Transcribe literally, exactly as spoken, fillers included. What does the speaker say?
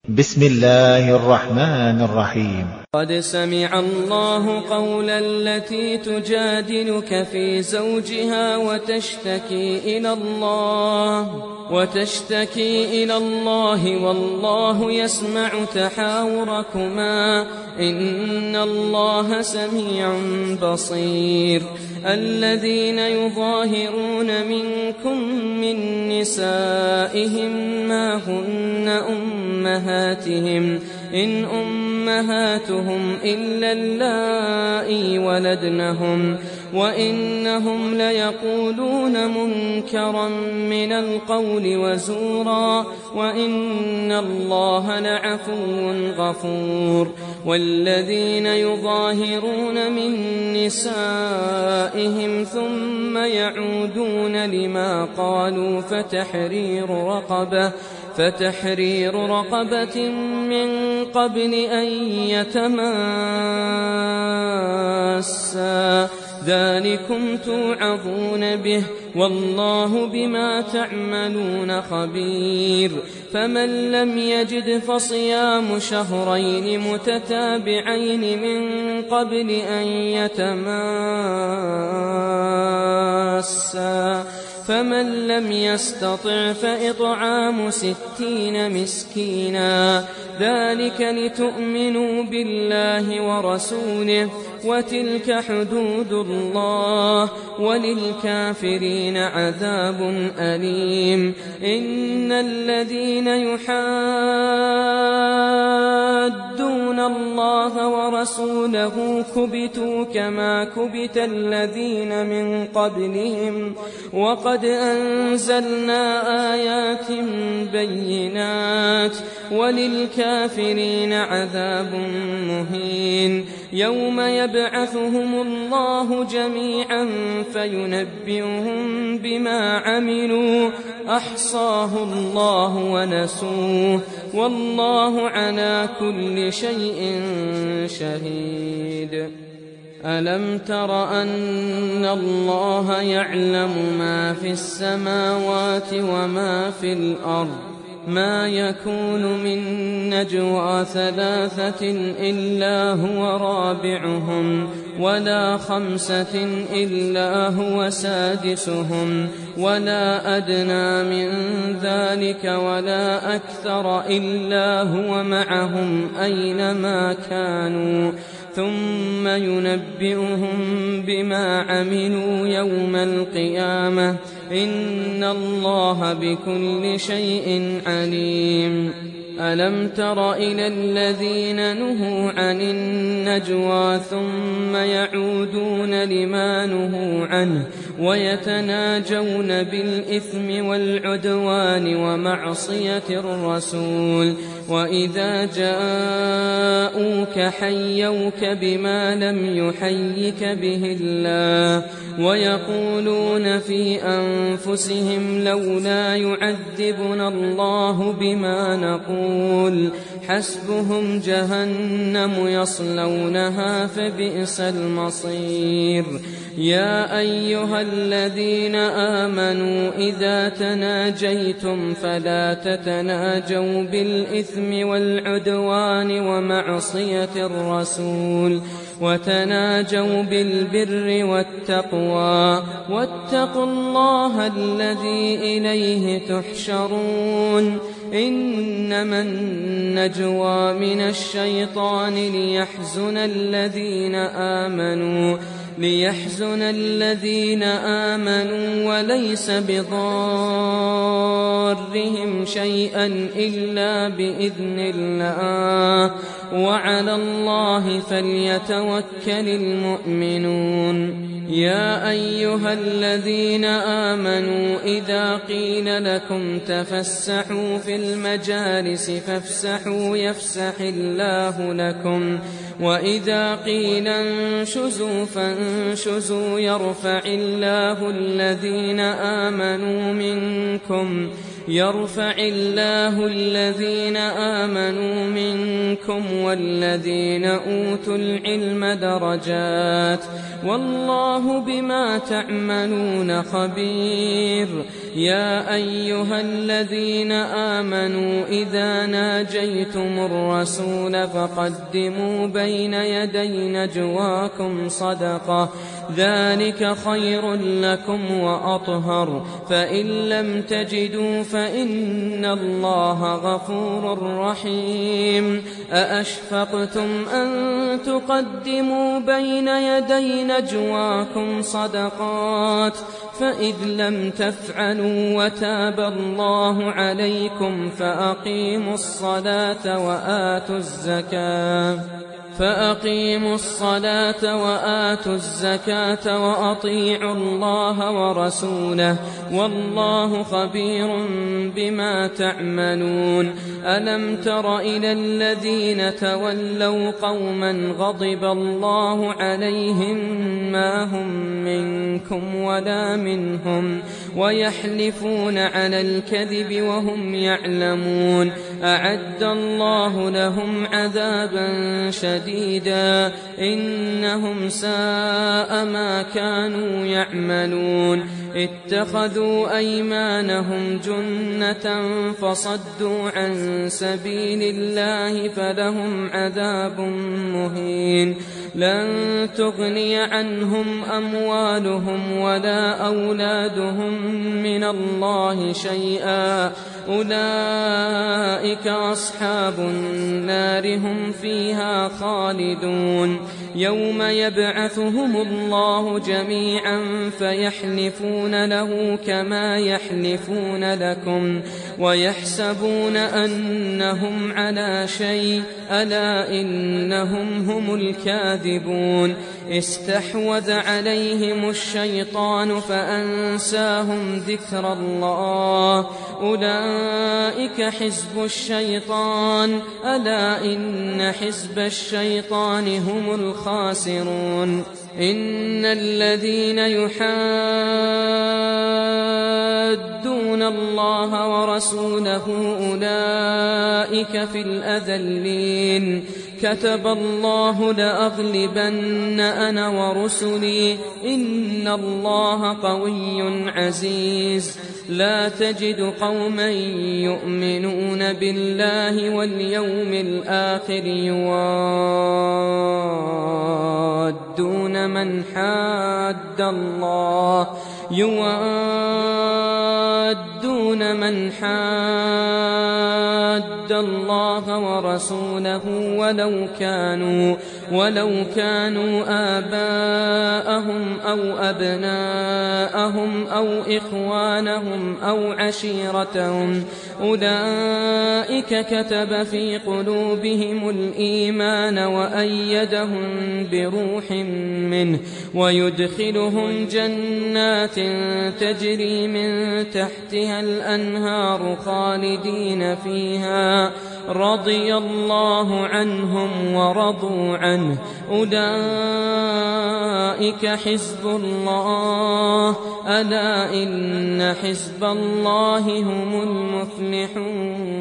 بسم الله الرحمن الرحيم. قد سمع الله قول التي تجادلك في زوجها وتشتكي إلى الله وتشتكي إلى الله والله يسمع تحاوركما إن الله سميع بصير. الذين يظاهرون منكم من نسائهم ما هن أمهاتهم إن أمهاتهم إلا اللائي ولدنهم وإنهم ليقولون منكرا من القول وزورا وإن الله لعفو غفور. والذين يظاهرون من نسائهم ثم يعودون لما قالوا فتحرير رقبة فتحرير رقبة من قبل أن يتماسا ذلكم توعظون به والله بما تعملون خبير. فمن لم يجد فصيام شهرين متتابعين من قبل أن يتماسا فمن لم يستطع فإطعام ستين مسكينا ذلك لتؤمنوا بالله ورسوله وتلك حدود الله وللكافرين عذاب أليم. إن الذين يحادون الله ورسوله كبتوا كما كبت الذين من قبلهم وقد أنزلنا آيات بينات وللكافرين عذاب مهين. يوم يبعثهم الله جميعا فينبئهم بما عملوا أحصاه الله ونسوه والله على كل شيء شهيد. ألم تر أن الله يعلم ما في السماوات وما في الأرض ما يكون من نجوى ثلاثة إلا هو رابعهم ولا خمسة إلا هو سادسهم ولا أدنى من ذلك ولا أكثر إلا هو معهم أينما كانوا ثم ينبئهم بما عملوا يوم القيامة إن الله بكل شيء عليم. ألم تر إلى الذين نهوا عن النجوى ثم يعودون لما نهوا عنه ويتناجون بالإثم والعدوان ومعصية الرسول وإذا جاءوك حيوك بما لم يحيك به الله ويقولون في أنفسهم لولا يعذبنا الله بما نقول حسبهم جهنم يصلونها فبئس المصير. يا أيها الذين آمنوا إذا تناجيتم فلا تتناجوا بالإثم والعدوان ومعصية الرسول وتناجوا بالبر والتقوى واتقوا الله الذي إليه تحشرون. إنما النجوى من الشيطان ليحزن الذين آمنوا ليحزن الذين آمنوا وليس بضارهم شيئا إلا بإذن الله وعلى الله فليتوكل المؤمنون. يا أيها الذين آمنوا إذا قيل لكم تفسحوا في المجالس فافسحوا يفسح الله لكم وإذا قيل انشزوا فانشزوا يرفع الله الذين آمنوا منكم يرفع الله الذين آمنوا منكم والذين أوتوا العلم درجات والله بما تعملون خبير. يا أيها الذين آمنوا إذا ناجيتم الرسول فقدموا بين يدي نجواكم صدقة ذلك خير لكم وأطهر فإن لم تجدوا فإن الله غفور رحيم. أأشفقتم أن تقدموا بين يدي نجواكم صدقات فإذ لم تفعلوا وتاب الله عليكم فأقيموا الصلاة وآتوا الزكاة فأقيموا الصلاة وآتوا الزكاة وأطيعوا الله ورسوله والله خبير بما تعملون. ألم تر إلى الذين تولوا قوما غضب الله عليهم ما هم منكم ولا منهم ويحلفون على الكذب وهم يعلمون أعد الله لهم عذابا شديدا إنهم ساء ما كانوا يعملون. اتخذوا أيمانهم جنة فصدوا عن سبيل الله فلهم عذاب مهين. لن تغني عنهم أموالهم ولا أولادهم من الله شيئا أولئك أصحاب النار هم فيها خالدون. يوم يبعثهم الله جميعا فيحلفون له كما يحلفون لكم ويحسبون أنهم على شيء ألا إنهم هم الكاذبون. استحوذ عليهم الشيطان فأنساهم ذكر الله أولئك حزب الشيطان ألا إن حزب الشيطان هم الخاسرون. إن الذين يحادون الله ورسوله أولئك في الأذلين. كتب الله لأغلبن أنا ورسلي إن الله قوي عزيز. لا تجد قوما يؤمنون بالله واليوم الآخر يوادون من حاد الله يوادون من حاد الله ورسوله ولو كانوا ولو كانوا آباءهم أو أبناءهم أو إخوانهم أو عشيرتهم أولئك كتب في قلوبهم الإيمان وأيدهم بروح منه ويدخلهم جنات تجري من تحتها الأنهار خالدين فيها رضي الله عنهم ورضوا عنه أولئك حزب الله ألا إن حزب الله هم المفلحون.